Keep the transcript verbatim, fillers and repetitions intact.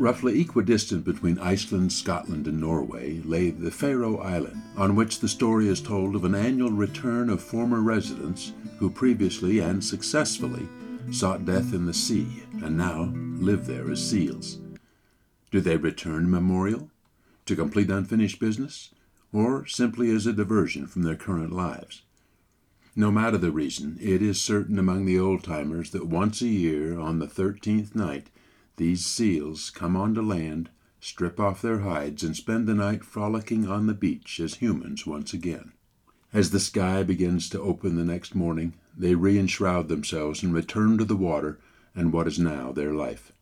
Roughly equidistant between Iceland, Scotland, and Norway lay the Faroe Island, on which the story is told of an annual return of former residents who previously and successfully sought death in the sea and now live there as seals. Do they return memorial, to complete unfinished business, or simply as a diversion from their current lives? No matter the reason, it is certain among the old-timers that once a year, on the thirteenth night, these seals come onto land, strip off their hides, and spend the night frolicking on the beach as humans once again. As the sky begins to open the next morning, they re-enshroud themselves and return to the water and what is now their life.